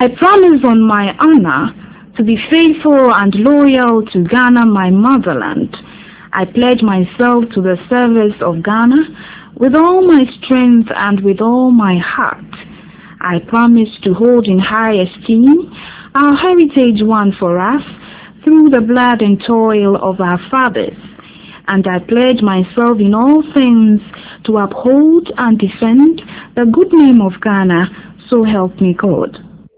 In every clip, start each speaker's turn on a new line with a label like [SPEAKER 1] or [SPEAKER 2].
[SPEAKER 1] I promise on my honor to be faithful and loyal to Ghana, my motherland. I pledge myself to the service of Ghana with all my strength and with all my heart. I promise to hold in high esteem our heritage won for us through the blood and toil of our fathers. And I pledge myself in all things to uphold and defend the good name of Ghana, so help me God.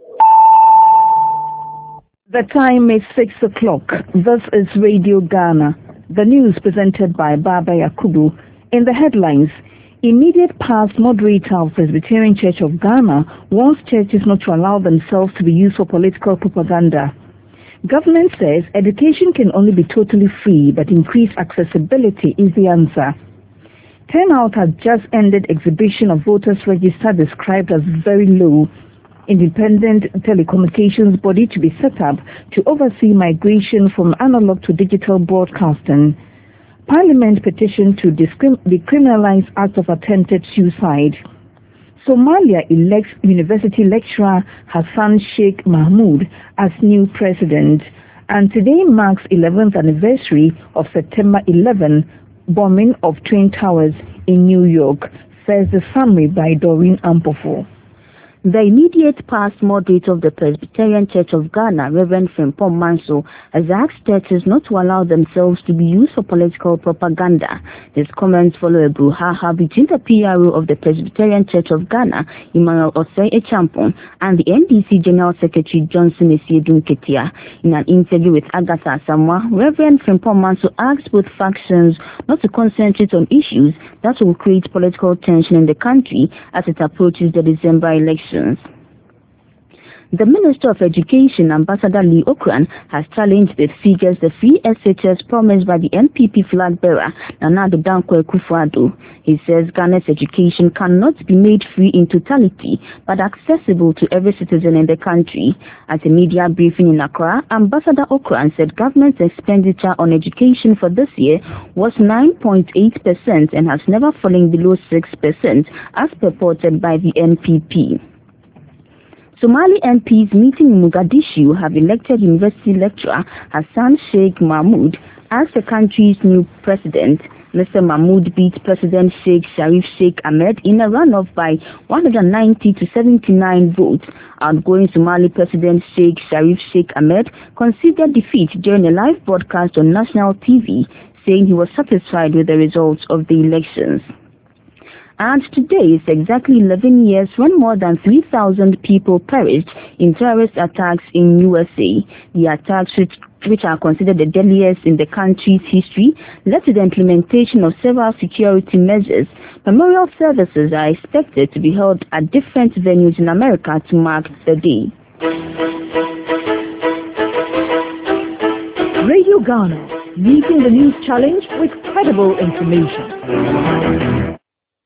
[SPEAKER 2] The time is 6 o'clock. This is Radio Ghana. The news presented by Baba Yakubu. In the headlines, immediate past moderator of Presbyterian Church of Ghana wants churches not to allow themselves to be used for political propaganda. Government says education can only be totally free, but increased accessibility is the answer. Turnout has just ended exhibition of voters register described as very low. Independent telecommunications body to be set up to oversee migration from analog to digital broadcasting. Parliament petition to decriminalize act of attempted suicide. Somalia elects university lecturer Hassan Sheikh Mahmoud as new president. And today marks 11th anniversary of September 11 bombing of Twin Towers in New York, says the summary by Doreen Ampofo.
[SPEAKER 3] The immediate past moderator of the Presbyterian Church of Ghana, Reverend Frimpong Manso, has asked churches not to allow themselves to be used for political propaganda. His comments follow a brouhaha between the PRO of the Presbyterian Church of Ghana, Emmanuel Osei Echampong, and the NDC General Secretary Johnson Esiedun Ketia. In an interview with Agatha Asamoah, Reverend Frimpong Manso asked both factions not to concentrate on issues that will create political tension in the country as it approaches the December election. The Minister of Education, Ambassador Lee Okran, has challenged the figures the free SHS promised by the NPP flag bearer, Nana Addo Dankwa Akufo-Addo. He says Ghana's education cannot be made free in totality, but accessible to every citizen in the country. At a media briefing in Accra, Ambassador Okran said government's expenditure on education for this year was 9.8% and has never fallen below 6%, as purported by the NPP. Somali MPs meeting in Mogadishu have elected university lecturer Hassan Sheikh Mahmoud as the country's new president. Mr. Mahmoud beat President Sheikh Sharif Sheikh Ahmed in a runoff by 190 to 79 votes. Outgoing Somali President Sheikh Sharif Sheikh Ahmed conceded defeat during a live broadcast on national TV, saying he was satisfied with the results of the elections. And today is exactly 11 years when more than 3,000 people perished in terrorist attacks in USA. The attacks, which are considered the deadliest in the country's history, led to the implementation of several security measures. Memorial services are expected to be held at different venues in America to mark the day.
[SPEAKER 2] Radio Ghana, meeting the news challenge with credible information.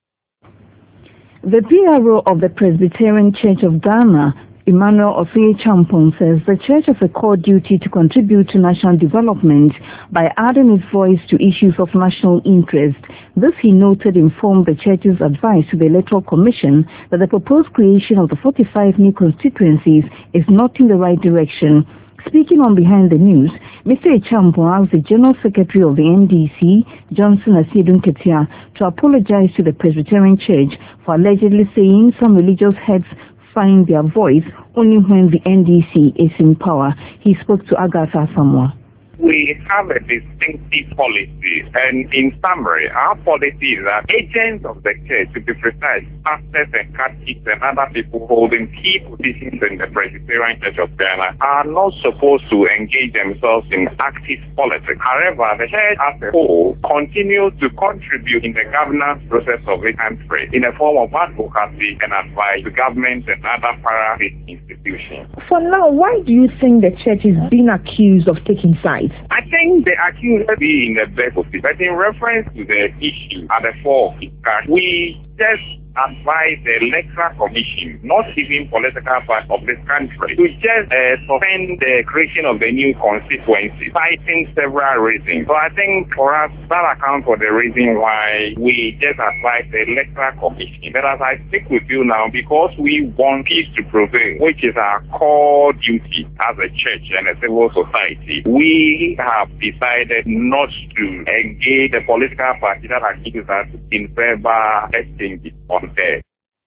[SPEAKER 2] The PRO of the Presbyterian Church of Ghana, Emmanuel Osei Echampong, says the church has a core duty to contribute to national development by adding its voice to issues of national interest. This, he noted, informed the church's advice to the Electoral Commission that the proposed creation of the 45 new constituencies is not in the right direction. Speaking on Behind the News, Mr. Echampong asked the General Secretary of the NDC, Johnson Esiedun Ketia, to apologize to the Presbyterian Church for allegedly saying some religious heads find their voice only when the NDC is in power. He spoke to Agatha Asamoah.
[SPEAKER 4] We have a distinctive policy, and in summary, our policy is that agents of the church, to be precise, pastors and catechists and other people holding key positions in the Presbyterian Church of Ghana are not supposed to engage themselves in active politics. However, the church as a whole continues to contribute in the governance process of it and free in the form of advocacy and advice to government and other para-state institutions.
[SPEAKER 2] For now, why do you think the church is being accused of taking sides?
[SPEAKER 4] I think the accused will be in the best position, but in reference to the issue at the fore, we just advise the Electoral Commission, not even political parties of this country, to just suspend the creation of the new constituency, citing several reasons. So I think for us, that accounts for the reason why we just advise the Electoral Commission. But as I speak with you now, because we want peace to prevail, which is our core duty as a church and a civil society, we have decided not to engage the political party that accused us in verbal exchanges on air.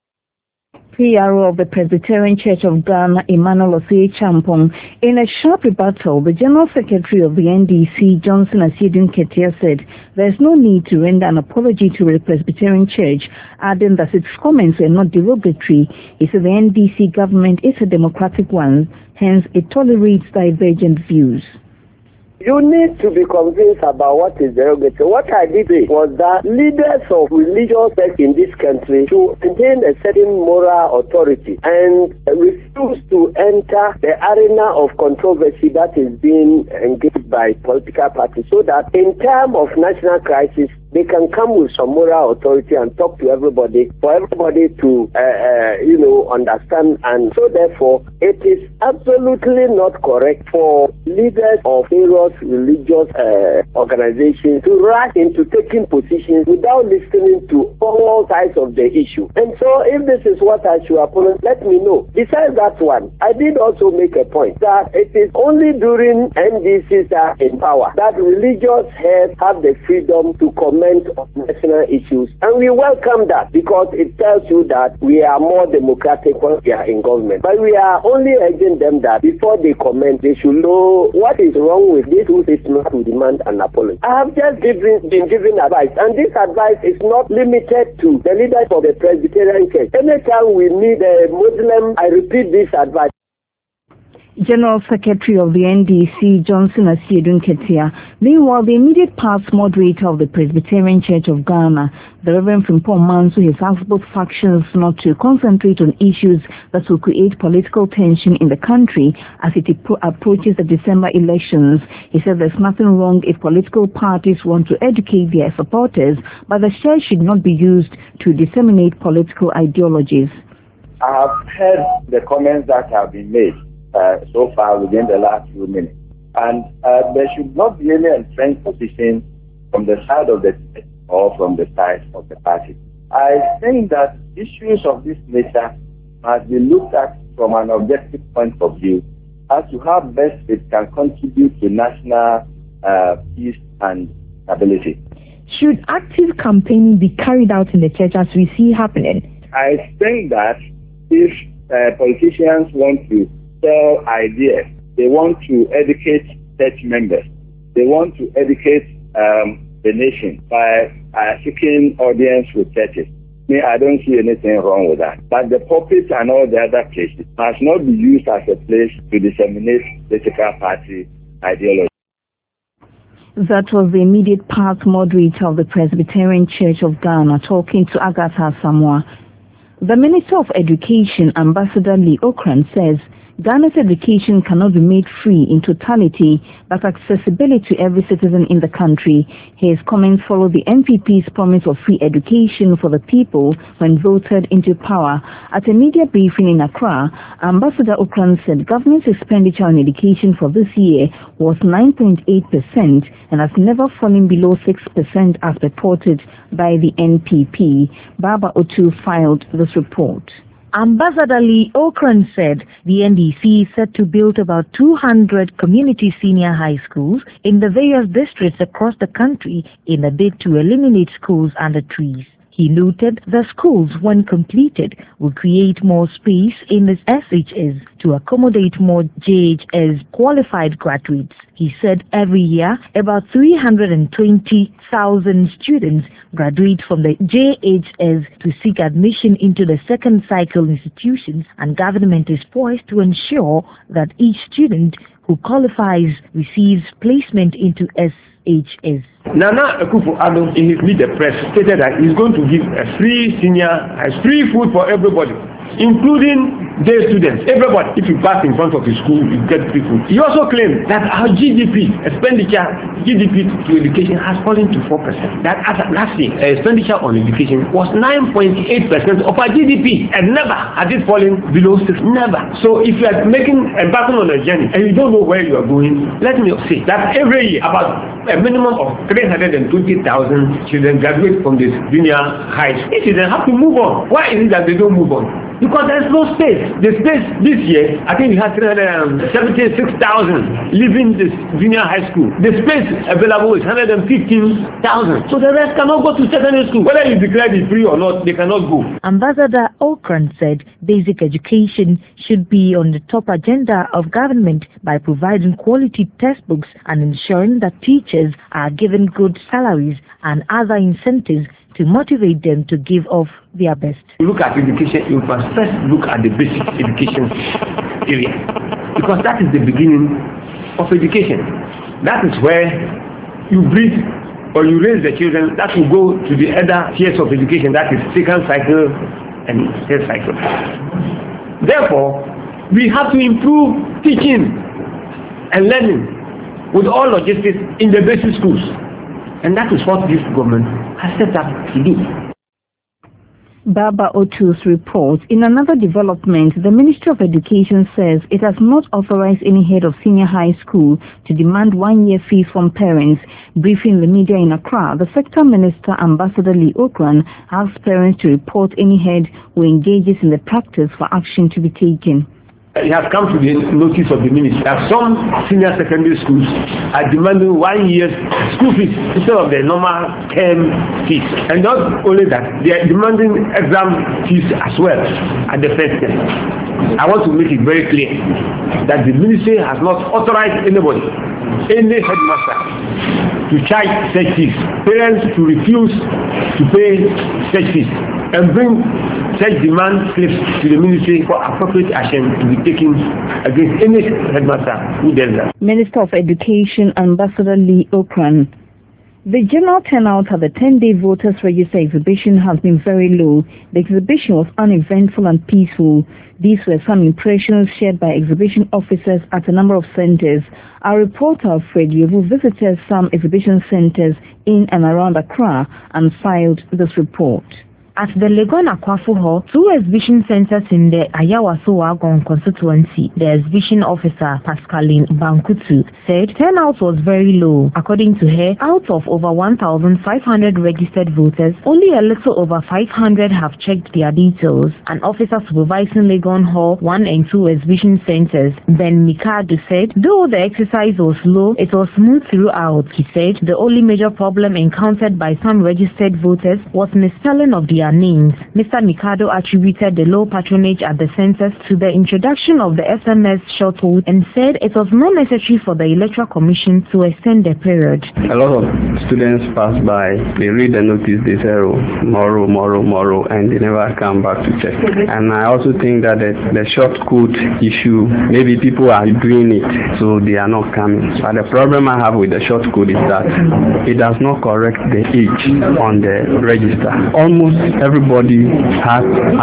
[SPEAKER 2] PRO of the Presbyterian Church of Ghana, Emmanuel Osei Champong, in a sharp rebuttal, the General Secretary of the NDC, Johnson Asiedu Nketia, said there is no need to render an apology to the Presbyterian Church, adding that its comments were not derogatory. He said the NDC government is a democratic one, hence it tolerates divergent views.
[SPEAKER 5] You need to be convinced about what is derogatory. What I did was that leaders of religious sects in this country should maintain a certain moral authority and refuse to enter the arena of controversy that is being engaged by political parties, so that in time of national crisis, they can come with some moral authority and talk to everybody, for everybody to, understand. And so therefore, it is absolutely not correct for leaders of various religious organizations to rush into taking positions without listening to all sides of the issue. And so if this is what I should apologize, let me know. Besides that one, I did also make a point that it is only during NDCs are in power that religious heads have the freedom to comment on national issues, and we welcome that because it tells you that we are more democratic when we are in government. But we are only urging them that before they comment, they should know what is wrong with this who is not to demand an apology. I have just been given advice, and this advice is not limited to the leaders of the Presbyterian Church. Anytime we meet a Muslim, I repeat this advice.
[SPEAKER 2] General Secretary of the NDC, Johnson Asiedu Nketia. Meanwhile, the immediate past moderator of the Presbyterian Church of Ghana, the Reverend Frimpong Manso, has asked both factions not to concentrate on issues that will create political tension in the country as it approaches the December elections. He said there's nothing wrong if political parties want to educate their supporters, but the church should not be used to disseminate political ideologies.
[SPEAKER 6] I have heard the comments that have been made so far within the last few minutes. And there should not be any entrenched position from the side of the church or from the side of the party. I think that issues of this nature must be looked at from an objective point of view as to how best it can contribute to national peace and stability.
[SPEAKER 7] Should active campaigning be carried out in the church as we see happening?
[SPEAKER 6] I think that if politicians want to sell ideas, they want to educate church members, they want to educate the nation by seeking audience with churches. I don't see anything wrong with that. But the pulpit and all the other places must not be used as a place to disseminate political party ideology.
[SPEAKER 2] That was the immediate past moderator of the Presbyterian Church of Ghana talking to Agatha Samoa. The Minister of Education, Ambassador Lee Okran, says Ghana's education cannot be made free in totality, but accessibility to every citizen in the country. His comments follow the NPP's promise of free education for the people when voted into power. At a media briefing in Accra, Ambassador Okran said government's expenditure on education for this year was 9.8% and has never fallen below 6% as reported by the NPP. Baba Otu filed this report.
[SPEAKER 7] Ambassador Lee Okran said the NDC is set to build about 200 community senior high schools in the various districts across the country in a bid to eliminate schools under trees. He noted the schools, when completed, will create more space in the SHS to accommodate more JHS qualified graduates. He said every year, about 320,000 students graduate from the JHS to seek admission into the second cycle institutions, and government is poised to ensure that each student who qualifies receives placement into SHS.
[SPEAKER 8] Nana Akufo-Addo, in his meet the press, stated that he's going to give a free food for everybody. including day students, everybody. If you pass in front of the school, you get people. He also claimed that our GDP to education has fallen to 4%. That as last year, expenditure on education was 9.8% of our GDP, and never has it fallen below 6. Never. So if you are embarking on a journey and you don't know where you are going, let me say that every year about a minimum of 320,000 children graduate from this junior high school. If they have to move on, why is it that they don't move on? Because there is no space. The space this year, I think we have 376,000 leaving this junior high school. The space available is 115,000. So the rest cannot go to secondary school. Whether you declare it free or not, they cannot go.
[SPEAKER 7] Ambassador Okran said basic education should be on the top agenda of government by providing quality textbooks and ensuring that teachers are given good salaries and other incentives to motivate them to give off their best.
[SPEAKER 8] You look at education, you must first look at the basic education area, because that is the beginning of education. That is where you breed or you raise the children that will go to the other tiers of education, that is second cycle and third cycle. Therefore, we have to improve teaching and learning with all logistics in the basic schools. And that is what this government has set up to do.
[SPEAKER 2] Baba Otu's report. In another development, the Ministry of Education says it has not authorized any head of senior high school to demand 1-year fees from parents. Briefing the media in Accra, the sector minister, Ambassador Lee Okran, asked parents to report any head who engages in the practice for action to be taken.
[SPEAKER 8] It has come to the notice of the ministry that some senior secondary schools are demanding 1 year's school fees instead of the normal term fees. And not only that, they are demanding exam fees as well at the first term. I want to make it very clear that the ministry has not authorized anybody, any headmaster, to charge such fees. Parents to refuse to pay such fees and bring such demand slips to the ministry for appropriate action to be taken against any headmaster who does that.
[SPEAKER 2] Minister of Education, Ambassador Lee Okran. The general turnout at the 10-day voters register exhibition has been very low. The exhibition was uneventful and peaceful. These were some impressions shared by exhibition officers at a number of centers. Our reporter Fred Yovu visited some exhibition centers in and around Accra and filed this report.
[SPEAKER 7] At the Legon Akwafu Hall, 2 exhibition centers in the Ayawaso-Wagon constituency, the exhibition officer, Pascaline Bankutu, said turnout was very low. According to her, out of over 1,500 registered voters, only a little over 500 have checked their details. An officer supervising Legon Hall 1 and 2 exhibition centers, Ben Mikado, said, though the exercise was low, it was smooth throughout. He said the only major problem encountered by some registered voters was misspelling of their names. Mr. Mikado attributed the low patronage at the centers to the introduction of the SMS shortcode and said it was not necessary for the Electoral Commission to extend the period.
[SPEAKER 9] A lot of students pass by, they read the notice, they say, oh, tomorrow, and they never come back to check. And I also think that the shortcode issue, maybe people are doing it, so they are not coming. But the problem I have with the shortcode is that it does not correct the age on the register. Almost everybody has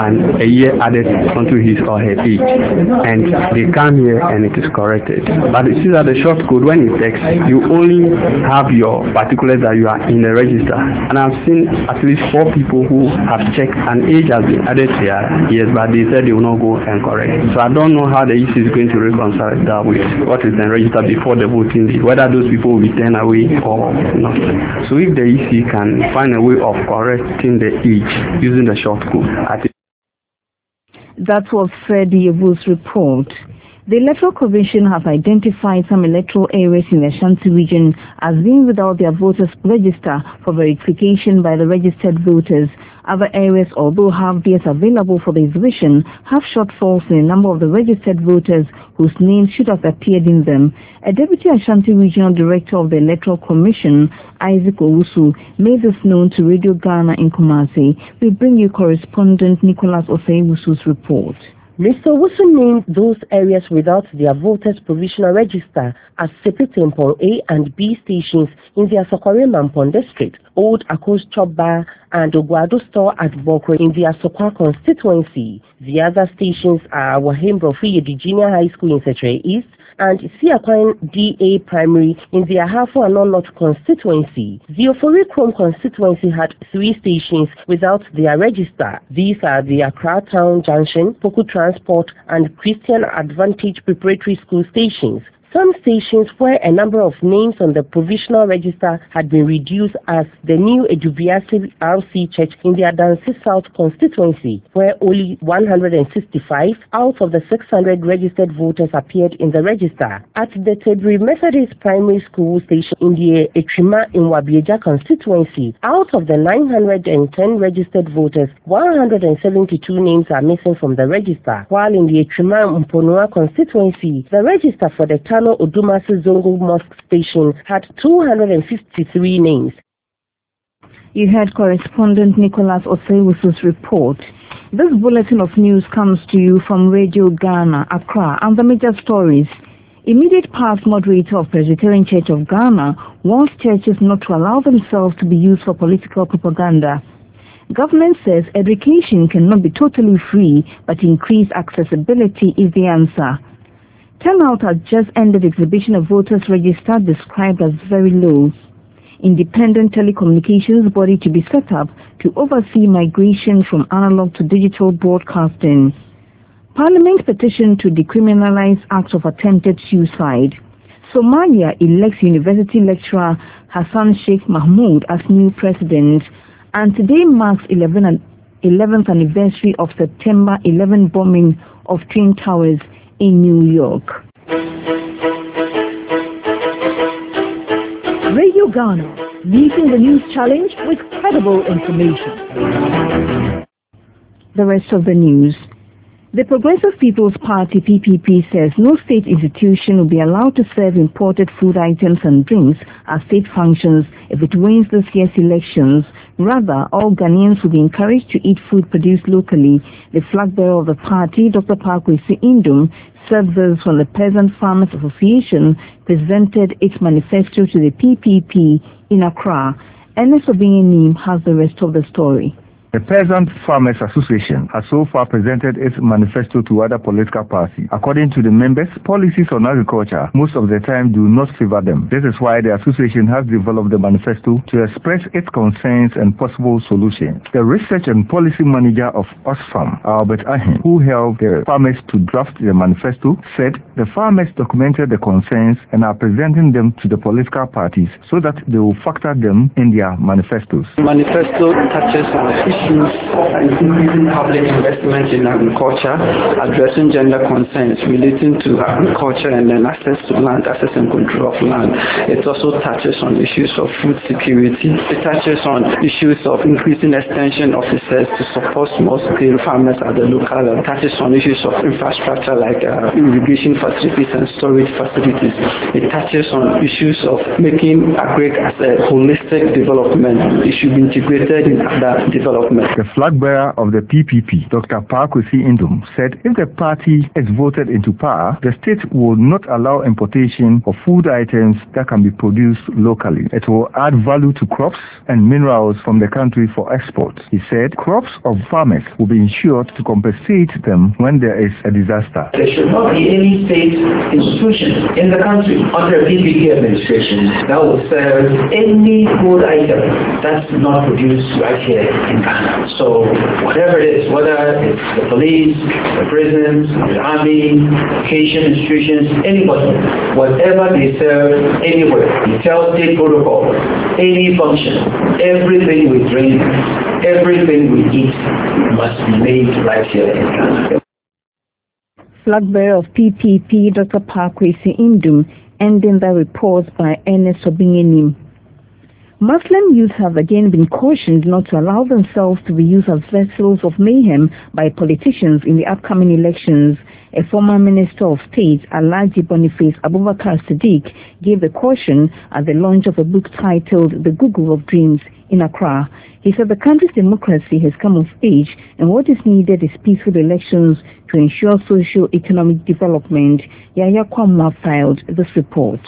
[SPEAKER 9] a year added onto his or her age, and they come here and it is corrected. But you see that the short code, when it takes, you only have your particulars that you are in the register. And I've seen at least 4 people who have checked and age has been added to their years, but they said they will not go and correct. So I don't know how the EC is going to reconcile that with what is then registered before the voting day, whether those people will be turned away or not. So if the EC can find a way of correcting the age using the short code.
[SPEAKER 2] That was Fred Yovu's report. The Electoral Commission has identified some electoral areas in the Ashanti region as being without their voters register for verification by the registered voters. Other areas, although have theirs available for the exhibition, have shortfalls in the number of the registered voters whose names should have appeared in them. A Deputy Ashanti Regional Director of the Electoral Commission, Isaac Owusu, made this known to Radio Ghana in Kumasi. We bring you correspondent Nicholas Osei-Wusu's report.
[SPEAKER 10] Mr. Owusu named those areas without their voters provisional register as Sepetempong A and B stations in the Asokore Mampong district, Old Akos Choba and Ogwado Store at Bokwe in the Asokwa constituency. The other stations are Wahembro Free Junior High School in Setre East and Siakwan DA Primary in the Ahafo and North constituency. The Ofori Chrome constituency had 3 stations without their register. These are the Accra Town Junction, Poku Transport and Christian Advantage Preparatory School stations. Some stations where a number of names on the provisional register had been reduced as the new Edubiasi RC Church in the Adansi South constituency, where only 165 out of the 600 registered voters appeared in the register. At the Tebri Methodist Primary School station in the Etrima in Wabieja constituency, out of the 910 registered voters, 172 names are missing from the register, while in the Etrima Mponua constituency, the register for the Odumasi Zongo Mosque Station had 253 names.
[SPEAKER 2] You heard correspondent Nicholas Osewusu's report. This bulletin of news comes to you from Radio Ghana, Accra, and the major stories. Immediate past moderator of Presbyterian Church of Ghana warns churches not to allow themselves to be used for political propaganda. Government says education cannot be totally free, but increased accessibility is the answer. Turnout has just ended exhibition of voters registered described as very low. Independent telecommunications body to be set up to oversee migration from analog to digital broadcasting. Parliament petition to decriminalize acts of attempted suicide. Somalia elects university lecturer Hassan Sheikh Mahmoud as new president. And today marks 11th anniversary of September 11 bombing of Twin Towers in New York.
[SPEAKER 7] Radio Ghana, meeting the news challenge with credible information.
[SPEAKER 2] The rest of the news. The Progressive People's Party (PPP) says no state institution will be allowed to serve imported food items and drinks at state functions if it wins this year's elections. Rather, all Ghanaians will be encouraged to eat food produced locally. The flag bearer of the party, Dr. Pakwesi Indum, said this when the Peasant Farmers Association presented its manifesto to the PPP in Accra. Ernest Obinyenim has the rest of the story.
[SPEAKER 11] The Peasant Farmers Association has so far presented its manifesto to other political parties. According to the members, policies on agriculture most of the time do not favor them. This is why the association has developed the manifesto to express its concerns and possible solutions. The research and policy manager of Oxfam, Albert Ahin, who helped the farmers to draft the manifesto, said the farmers documented the concerns and are presenting them to the political parties so that they will factor them in their manifestos.
[SPEAKER 12] The manifesto touches on issues increasing public investment in agriculture, addressing gender concerns relating to agriculture and then access to land, access and control of land. It also touches on issues of food security. It touches on issues of increasing extension officers to support small-scale farmers at the local level. It touches on issues of infrastructure like irrigation facilities and storage facilities. It touches on issues of making agric as a holistic development. It should be integrated in other development.
[SPEAKER 11] The flag bearer of the PPP, Dr. Pakwesi Indum, said if the party is voted into power, the state will not allow importation of food items that can be produced locally. It will add value to crops and minerals from the country for export. He said crops of farmers will be insured to compensate them when there is a disaster.
[SPEAKER 13] There should not be any state institution in the country under a PPP administration that will serve any food item that's not produced right here in Ghana. So whatever it is, whether it's the police, the prisons, the army, education institutions, anybody, whatever they serve anywhere, it tells state protocol, any function, everything we drink, everything we eat must be made right here in Ghana.
[SPEAKER 2] Flag bearer of PPP, Dr. Pakwesi Indum, ending the report by Ernest Obinyenim. Muslim youth have again been cautioned not to allow themselves to be used as vessels of mayhem by politicians in the upcoming elections. A former Minister of State, Alhaji Boniface Abubakar Siddiq, gave the caution at the launch of a book titled The Google of Dreams in Accra. He said the country's democracy has come of age and what is needed is peaceful elections to ensure socio-economic development. Yaya Kwamwa filed this report.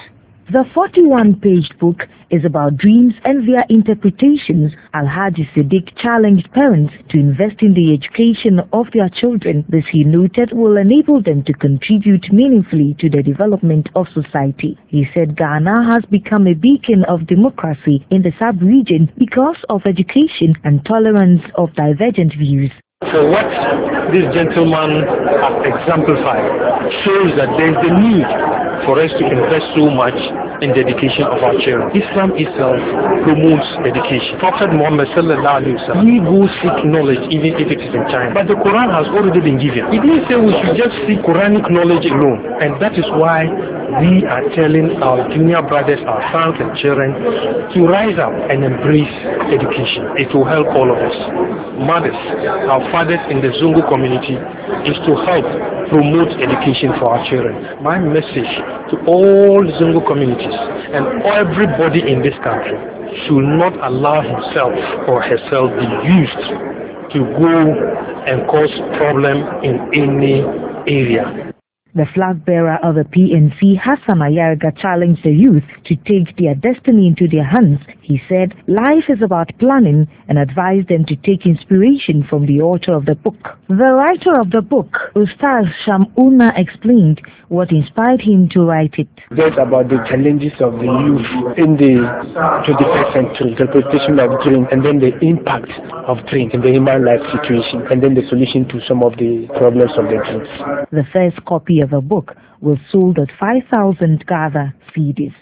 [SPEAKER 7] The 41-page book is about dreams and their interpretations. Alhaji Siddiq challenged parents to invest in the education of their children. This, he noted, will enable them to contribute meaningfully to the development of society. He said Ghana has become a beacon of democracy in the sub-region because of education and tolerance of divergent views.
[SPEAKER 8] So what this gentleman has exemplified shows that there is a need for us to invest so much in the education of our children. Islam itself promotes education. Prophet Muhammad sallallahu alaihi wasallam, we go seek knowledge even if it is in China. But the Quran has already been given. It didn't say we should just seek Quranic knowledge alone. And that is why we are telling our junior brothers, our sons and children to rise up and embrace education. It will help all of us. Mothers, our fathers in the Zungu community is to help promote education for our children. My message to all Zungu communities and everybody in this country should not allow himself or herself be used to go and cause problem in any area.
[SPEAKER 7] The flag bearer of the PNC, Hassan Ayarga, challenged the youth to take their destiny into their hands. He said life is about planning and advised them to take inspiration from the author of the book. The writer of the book, Ustaz Shamuna, explained what inspired him to write it.
[SPEAKER 14] That's about the challenges of the youth in the 21st century, interpretation of dream, and then the impact of dream in the human life situation, and then the solution to some of the problems of the dreams.
[SPEAKER 7] The first copy of the book was sold at 5,000 Ghana cedis.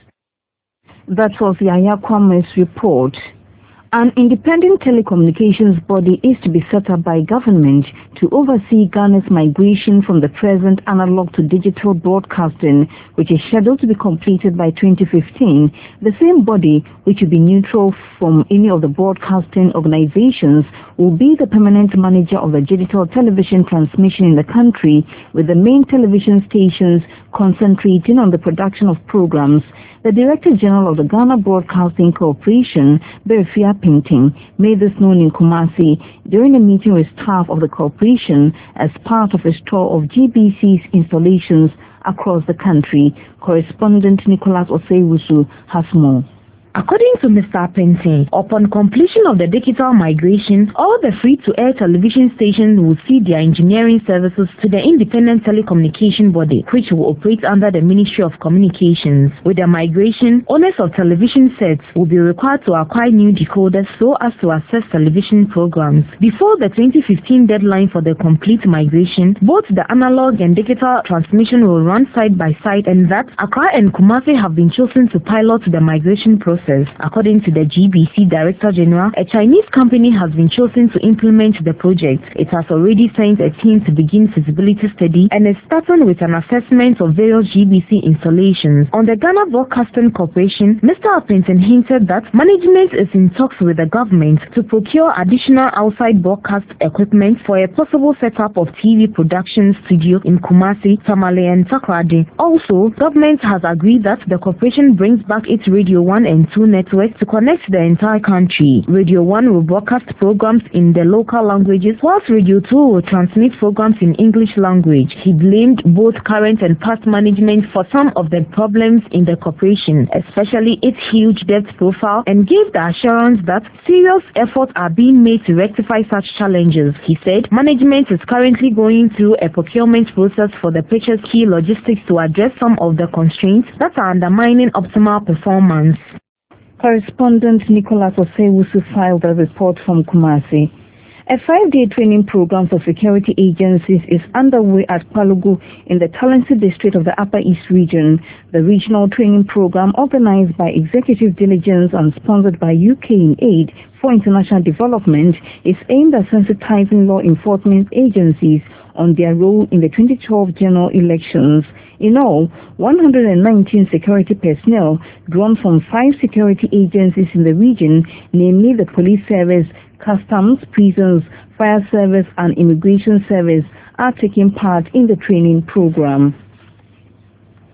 [SPEAKER 2] That was Yaya Kwame's report. An independent telecommunications body is to be set up by government to oversee Ghana's migration from the present analog to digital broadcasting, which is scheduled to be completed by 2015. The same body, which will be neutral from any of the broadcasting organizations, will be the permanent manager of the digital television transmission in the country, with the main television stations concentrating on the production of programs. The Director General of the Ghana Broadcasting Corporation, Berfia Painting, made this known in Kumasi during a meeting with staff of the corporation as part of a tour of GBC's installations across the country. Correspondent Nicholas Oseiwusu has more.
[SPEAKER 3] According to Mr. Pentin, upon completion of the digital migration, all the free-to-air television stations will cede their engineering services to the independent telecommunication body, which will operate under the Ministry of Communications. With the migration, owners of television sets will be required to acquire new decoders so as to access television programs. Before the 2015 deadline for the complete migration, both the analog and digital transmission will run side by side, and that Accra and Kumasi have been chosen to pilot the migration process. According to the GBC Director General, a Chinese company has been chosen to implement the project. It has already sent a team to begin feasibility study and is starting with an assessment of various GBC installations. On the Ghana Broadcasting Corporation, Mr. Appleton hinted that management is in talks with the government to procure additional outside broadcast equipment for a possible setup of TV production studio in Kumasi, Tamale and Takoradi. Also, government has agreed that the corporation brings back its Radio 1 and 2 networks to connect the entire country. Radio 1 will broadcast programs in the local languages, whilst Radio 2 will transmit programs in English language. He blamed both current and past management for some of the problems in the corporation, especially its huge debt profile, and gave the assurance that serious efforts are being made to rectify such challenges. He said management is currently going through a procurement process for the purchase key logistics to address some of the constraints that are undermining optimal performance.
[SPEAKER 2] Correspondent Nicholas Oseiwusu filed a report from Kumasi. A 5-day training program for security agencies is underway at Palugu in the Talensi district of the Upper East region. The regional training program, organized by Executive Diligence and sponsored by UK in Aid for International Development, is aimed at sensitizing law enforcement agencies on their role in the 2012 general elections. In all, 119 security personnel drawn from 5 security agencies in the region, namely the Police Service, Customs, Prisons, Fire Service and Immigration Service, are taking part in the training program.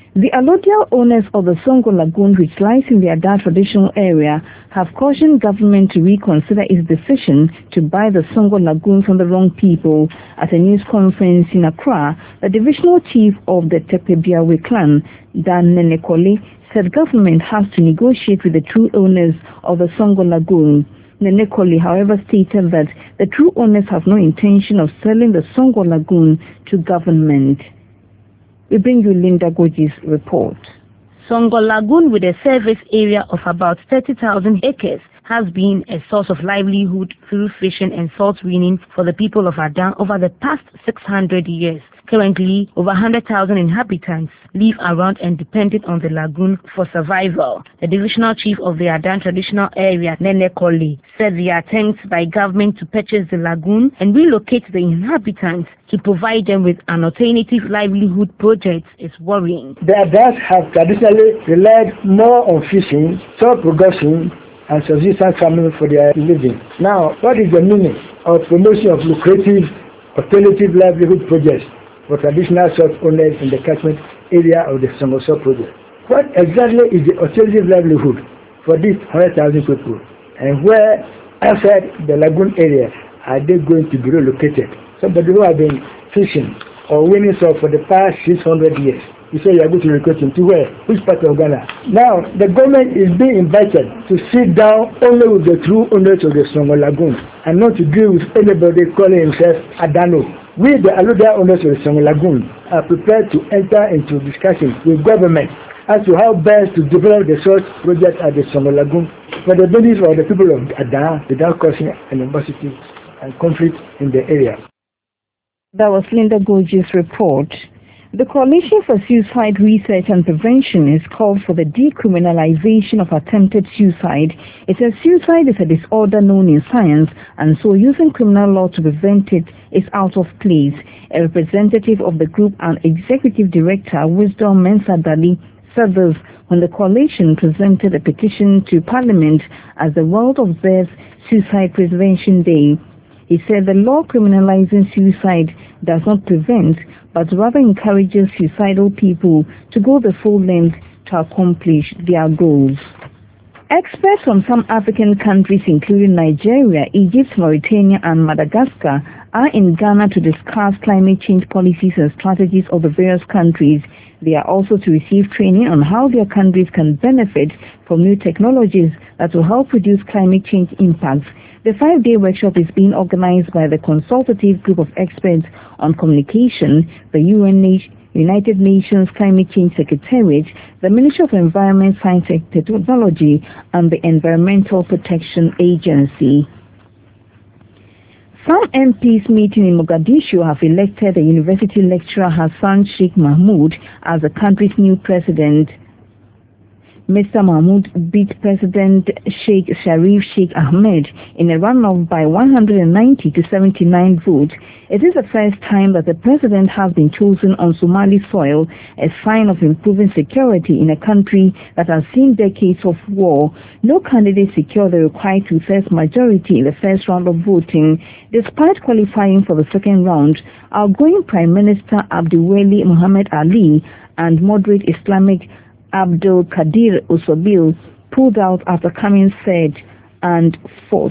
[SPEAKER 2] The allodial owners of the Songo Lagoon, which lies in the Ada traditional area, have cautioned government to reconsider its decision to buy the Songo Lagoon from the wrong people. At a news conference in Accra, the divisional chief of the Tepebiawe clan, Dan Nenekoli, said government has to negotiate with the true owners of the Songo Lagoon. Nenekoli, however, stated that the true owners have no intention of selling the Songo Lagoon to government. We bring you Linda Goji's report.
[SPEAKER 3] Songo Lagoon, with a surface area of about 30,000 acres, has been a source of livelihood through fishing and salt winning for the people of Adan over the past 600 years. Currently, over 100,000 inhabitants live around and dependent on the lagoon for survival. The divisional chief of the Adan traditional area, Nene Koli, said the attempts by government to purchase the lagoon and relocate the inhabitants to provide them with an alternative livelihood project is worrying.
[SPEAKER 15] The Adans have traditionally relied more on fishing, salt production, and subsistence farming for their living. Now, what is the meaning of promotion of lucrative alternative livelihood projects for traditional salt owners in the catchment area of the Songo Salt project? What exactly is the alternative livelihood for these 100,000 people? And where outside the lagoon area are they going to be relocated? Somebody who have been fishing or winning salt for the past 600 years. You say you are going to recruit him to where? Which part of Ghana? Now, the government is being invited to sit down only with the true owners of the Songo Lagoon and not to deal with anybody calling himself Adano. We, the allodial owners of the Songo Lagoon, are prepared to enter into discussions with government as to how best to develop the salt project at the Songo Lagoon for the benefit of the people of Adan without causing animosity and conflict in the area.
[SPEAKER 2] That was Linda Goji's report. The Coalition for Suicide Research and Prevention has called for the decriminalization of attempted suicide. It says suicide is a disorder known in science, and so using criminal law to prevent it is out of place. A representative of the group and executive director, Wisdom Mensah Dali, said this when the coalition presented a petition to Parliament as the world observes Suicide Prevention Day. He said the law criminalizing suicide does not prevent, but rather encourages suicidal people to go the full length to accomplish their goals. Experts from some African countries, including Nigeria, Egypt, Mauritania, and Madagascar, are in Ghana to discuss climate change policies and strategies of the various countries. They are also to receive training on how their countries can benefit from new technologies that will help reduce climate change impacts. The 5-day workshop is being organized by the Consultative Group of Experts on Communication, the United Nations Climate Change Secretariat, the Ministry of Environment, Science and Technology, and the Environmental Protection Agency. Some MPs meeting in Mogadishu have elected the university lecturer Hassan Sheikh Mahmoud as the country's new president. Mr. Mahmoud beat President Sheikh Sharif Sheikh Ahmed in a runoff by 190 to 79 votes. It is the first time that the president has been chosen on Somali soil, a sign of improving security in a country that has seen decades of war. No candidate secured the required two-thirds majority in the first round of voting. Despite qualifying for the second round, outgoing Prime Minister Abdiweli Muhammad Ali and moderate Islamic Abdul Qadir Usobil pulled out after coming third and fourth.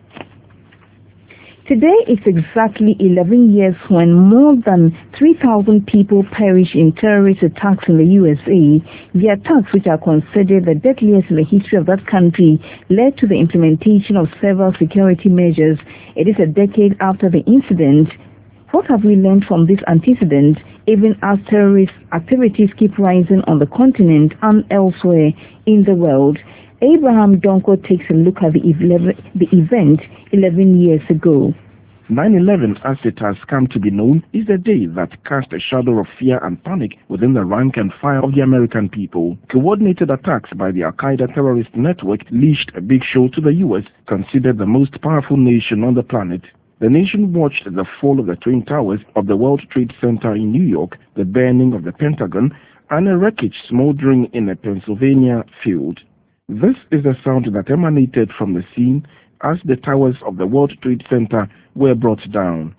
[SPEAKER 2] Today is exactly 11 years when more than 3,000 people perished in terrorist attacks in the USA. The attacks, which are considered the deadliest in the history of that country, led to the implementation of several security measures. It is a decade after the incident. What have we learned from this antecedent, even as terrorist activities keep rising on the continent and elsewhere in the world? Abraham Donko takes a look at the event 11 years ago.
[SPEAKER 16] 9/11, as it has come to be known, is the day that cast a shadow of fear and panic within the rank and file of the American people. Coordinated attacks by the Al-Qaeda terrorist network leashed a big show to the U.S., considered the most powerful nation on the planet. The nation watched the fall of the Twin Towers of the World Trade Center in New York, the burning of the Pentagon, and a wreckage smoldering in a Pennsylvania field. This is the sound that emanated from the scene as the towers of the World Trade Center were brought down.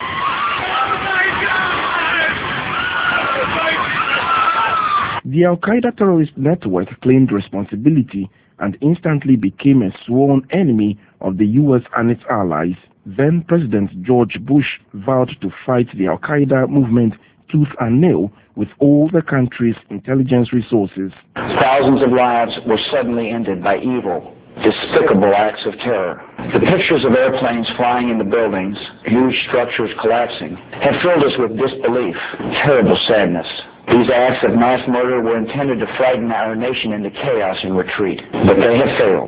[SPEAKER 16] The Al-Qaeda terrorist network claimed responsibility and instantly became a sworn enemy of the U.S. and its allies. Then President George Bush vowed to fight the Al-Qaeda movement tooth and nail with all the country's intelligence resources.
[SPEAKER 17] Thousands of lives were suddenly ended by evil, despicable acts of terror. The pictures of airplanes flying into buildings, huge structures collapsing, have filled us with disbelief, terrible sadness. These acts of mass murder were intended to frighten our nation into chaos and retreat, but they have failed.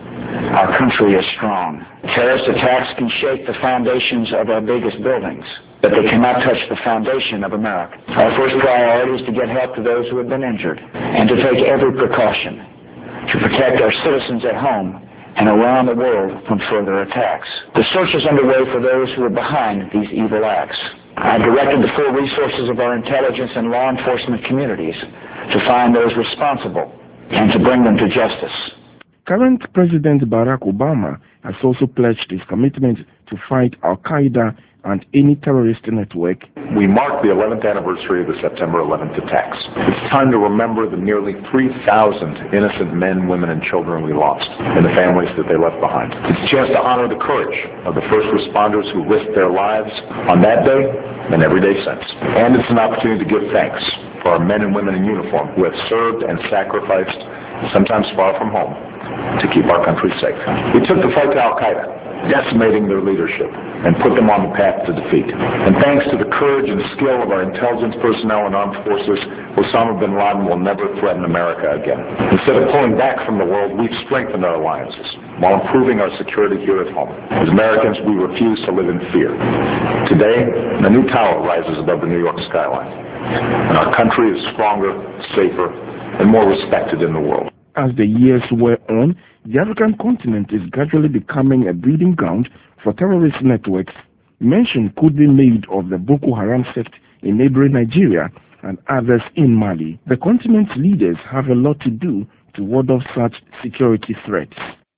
[SPEAKER 17] Our country is strong. Terrorist attacks can shake the foundations of our biggest buildings, but they cannot touch the foundation of America. Our first priority is to get help to those who have been injured and to take every precaution to protect our citizens at home and around the world from further attacks. The search is underway for those who are behind these evil acts. I've directed the full resources of our intelligence and law enforcement communities to find those responsible and to bring them to justice.
[SPEAKER 16] Current President Barack Obama has also pledged his commitment to fight Al-Qaeda and any terrorist network.
[SPEAKER 18] We mark the 11th anniversary of the September 11th attacks. It's time to remember the nearly 3,000 innocent men, women, and children we lost and the families that they left behind. It's a chance to honor the courage of the first responders who risked their lives on that day and every day since. And it's an opportunity to give thanks for our men and women in uniform who have served and sacrificed, sometimes far from home, to keep our country safe. We took the fight to Al-Qaeda, decimating their leadership, and put them on the path to defeat. And thanks to the courage and skill of our intelligence personnel and armed forces, Osama bin Laden will never threaten America again. Instead of pulling back from the world, we've strengthened our alliances while improving our security here at home. As Americans, we refuse to live in fear. Today, a new tower rises above the New York skyline, and our country is stronger, safer, and more respected in the world.
[SPEAKER 16] As the years wear on, the African continent is gradually becoming a breeding ground for terrorist networks. Mention could be made of the Boko Haram sect in neighboring Nigeria and others in Mali. The continent's leaders have a lot to do to ward off such security threats.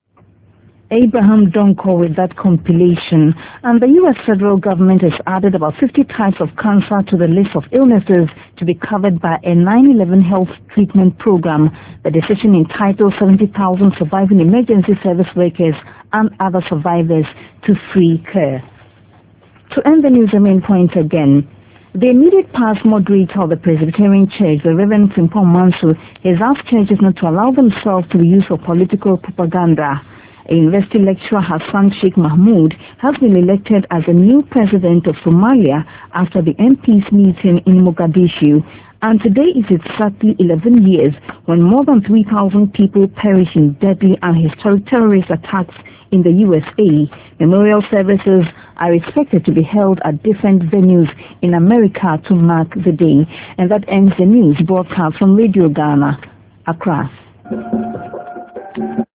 [SPEAKER 2] Abraham Donko with that compilation. And the U.S. federal government has added about 50 types of cancer to the list of illnesses to be covered by a 9/11 health treatment program. The decision entitles 70,000 surviving emergency service workers and other survivors to free care. To end the news, the main points again. The immediate past moderator of the Presbyterian Church, the Reverend Frimpong Manso, has asked churches not to allow themselves to the use of political propaganda. A university lecturer, Hassan Sheikh Mahmoud, has been elected as the new president of Somalia after the MP's meeting in Mogadishu. And today is exactly 11 years when more than 3,000 people perished in deadly and historic terrorist attacks in the USA. Memorial services are expected to be held at different venues in America to mark the day. And that ends the news broadcast from Radio Ghana, Accra.